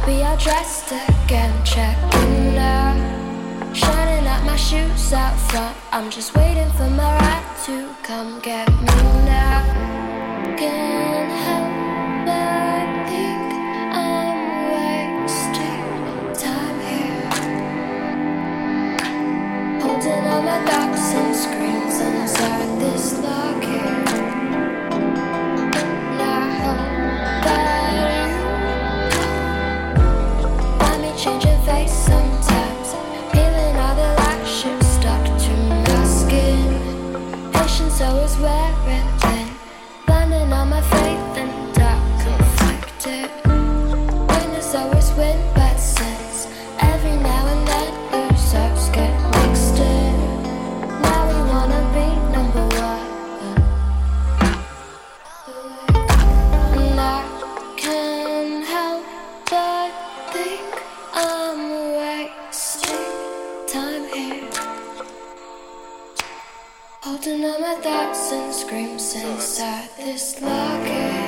be all dressed again, checking out, shining out my shoes out front. I'm just waiting for my ride to come get me now. Can't help but think I'm wasting time here, holding all my thoughts and screams inside this lock here. Now that changing face sometimes, peeling all the lashes stuck to my skin. Patience always wearing thin, blinding all my faith and dark conflicted. Winners always win, but since every now and then losers get mixed in. Now we wanna be number one, and I can't help but think I'm wasting time here, holding all my thoughts and screams inside this locket.